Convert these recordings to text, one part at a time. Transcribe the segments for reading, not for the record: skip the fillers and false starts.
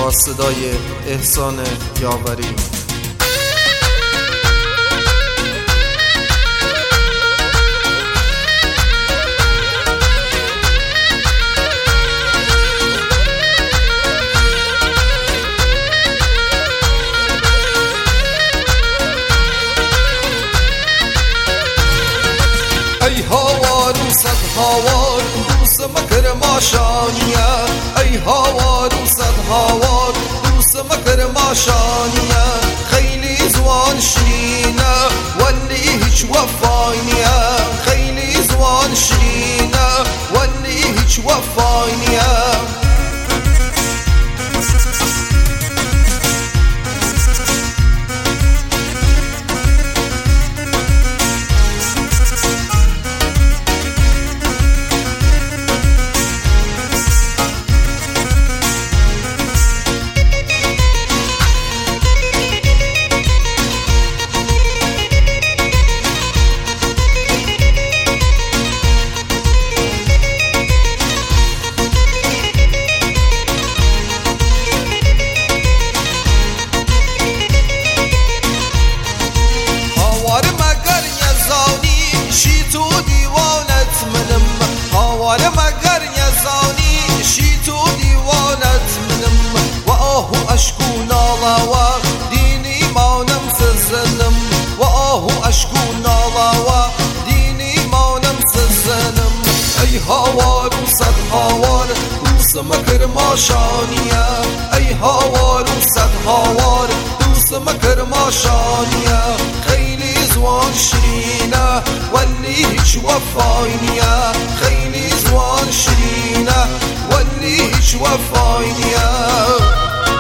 با صدای احسان یاوری. ای هاوار و صد هاوار دوست مکر ماشانیه، ای هاوار و صد هاوار دوست مکر ماشانیه، خیلی زوان شیرینه ولی هیچ وفای نیه، خیلی زوان شیرینه ولی هیچ وفای نیه. حوال مگر یزانی شی تو دیوانت منم و آهو اشکو نالا و دینی مانم سزنم و آهو اشکو نالا و دینی مانم سزنم. ای هاوار و صد هاوار دوست مکر ماشانیه، ای هاوار و صد هاوار دوست مکر ماشانیه، خیلی زوان شیرینه ولی هیچ وفای نیه، خیلی زوان شیرینه ولی هیچ وفای نیه.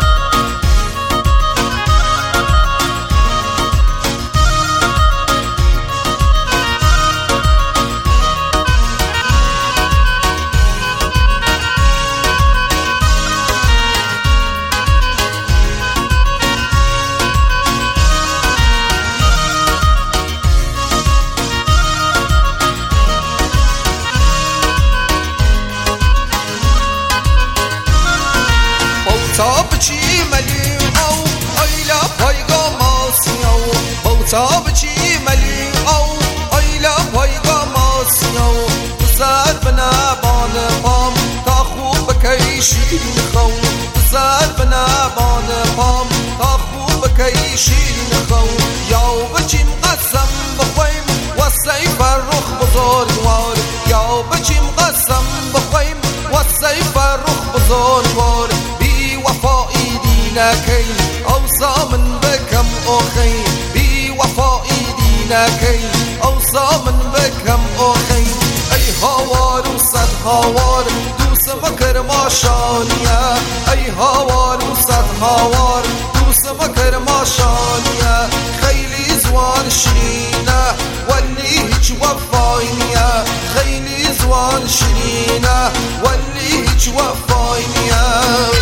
تا بچی ملی او ایلا پایگا ماسیو، تا بچی ملی او ایلا پایگا ماسیو، زر بنبان پام تا خوب کی شیرین خو، زر بنبان پام تا خوب کی شیرین خو. یا بچیم قسم بخویم و سیف رخ بزرگوار، یا بچیم قسم بخویم و سیف رخ بزرگوار، وفائي دينكي أوصى من بكم أخي، بوفائي دينكي أوصى من بكم أخي. أي هاوار وصد هاوار دوس مكر ماشانية، أي هاوار وصد هاوار دوس مكر ماشانية، خيلي زوان شرينة واللي هيج وفاينية، خيلي زوان شرينة واللي هيج وفاينية.